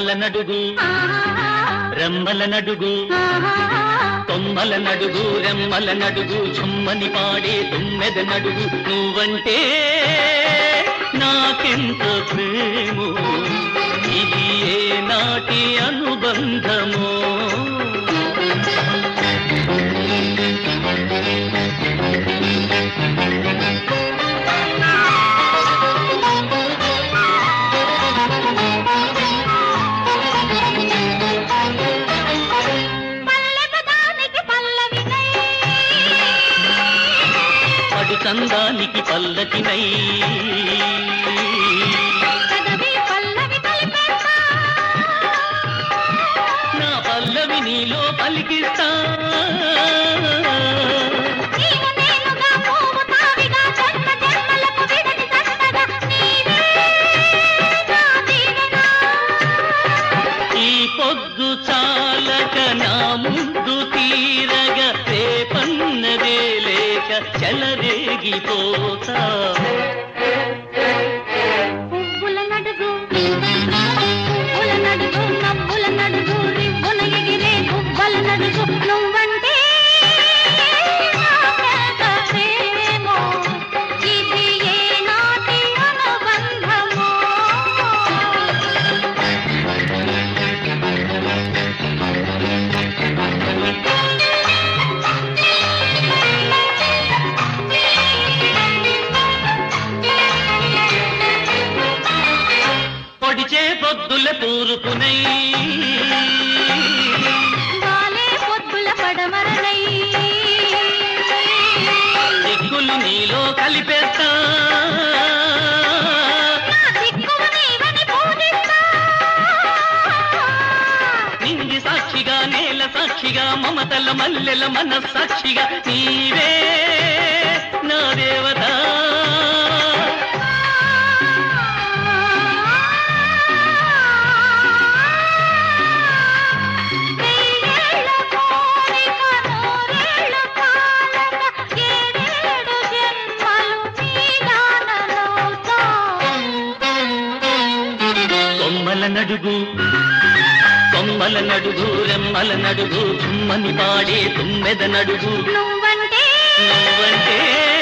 కొమ్మల నడుగు రెమ్మల నడుగు కొమ్మల నడుగు రెమ్మల నడుగు చుమ్మని పాడే తుమ్మెద నడుగు నువ్వంటే నాకెంత ప్రేమో ఇది ఏ నాటి అనుబంధమో చందానికి పల్లకినై నా పల్లవి నీలో పలికిస్తా ఈ పొద్దు చాలక నా ముందు తీరగా రేపన్నదే లేక చెలరేగిపోతా పువ్వుల నడుగు పువ్వుల నడుగు నవ్వుల నడుగు రివ్వున ఎగిరే పువ్వుల నడుగు నువ్వంటే ప్రేమో ఇది ఏ నాటి అనుబంధమో పొడిచే పొద్దుల తూర్పునై వాలే పొద్దుల పడమరనై దిక్కులు నీలో కలిపేస్తా నింగి సాక్షిగా నేల సాక్షిగా మమతల మల్లెల మనస్సాక్షిగా నీవే నా దేవత కొమ్మల నడుగు కొమ్మల నడుగు రెమ్మల నడుగు చుమ్మని పాడే తుమ్మెద నడుగు నువ్వంటే నువ్వంటే